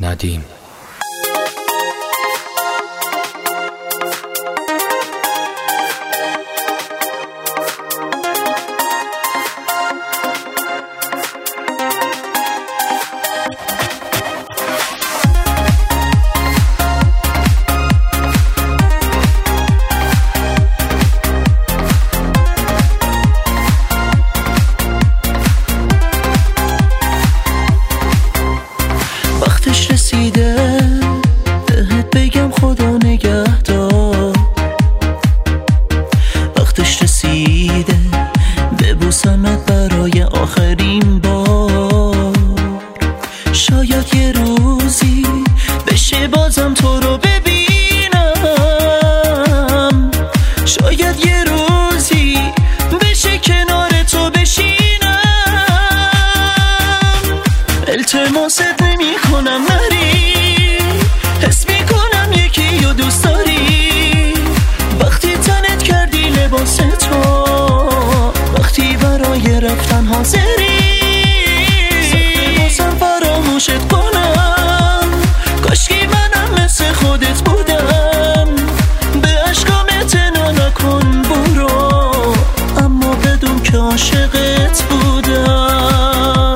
ندیم. وقتش رسیده بهت بگم خدا نگهدار، وقتش رسیده ببوسمت برای آخرین بار. شاید یه روزی بشه بازم تو رو ببینم، شاید یه روزی بشه کنار تو بشینم. التماست نمی کنم نری، حس می کنم یکی رو دوست داری. وقتی تنت کردی لباس تو، وقتی برای رفتن حاضری، سخته بازم فراموشت کنم. کاشکی منم مثل خودت بودم، به عشقام اعتنا نکن برو، اما بدون که عاشقت بودم.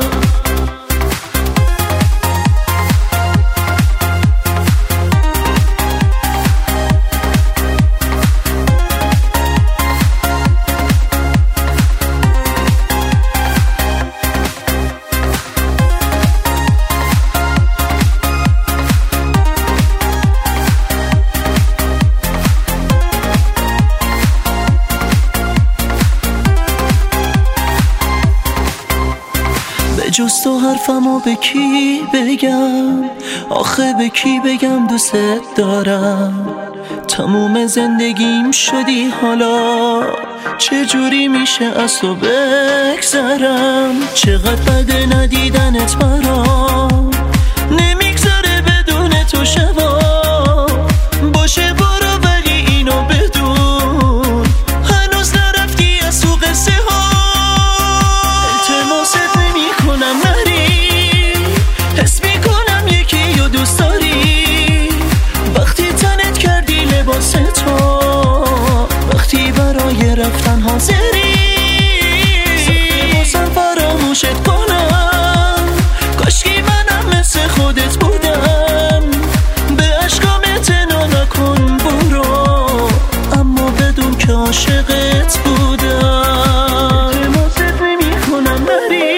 جز تو حرفمو به کی بگم، آخه به کی بگم دوست دارم. تموم زندگیم شدی حالا، چجوری میشه از تو بگذرم. چقدر بده ندیدنت برام، نمیگذره بدون تو شبا. باشه برو ولی اینو بدون، هنوز نرفتی از تو قصه ها. التماست نمی کنم نری، حس می کنم یکی رو دوست داری. وقتی تنت کردی لباس تو، وقتی برای رفتن حاضری، سخته بازم فراموشت کنم. کاشکی منم مثل خودت بودم، به عشقام اعتنا نکن برو، اما بدون که عاشقت بودم. التماست نمی کنم نری.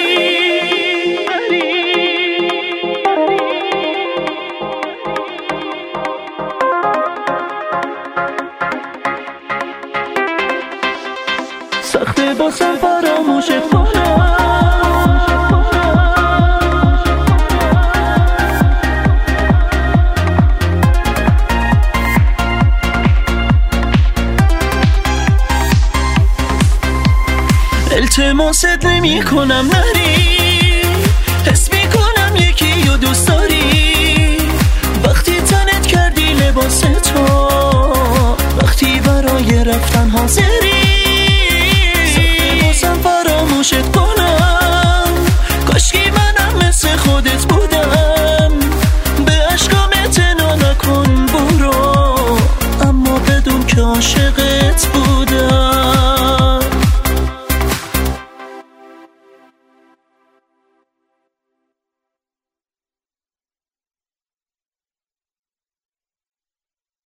سخته بازم فراموشت کنم. التماست نمی کنم نری.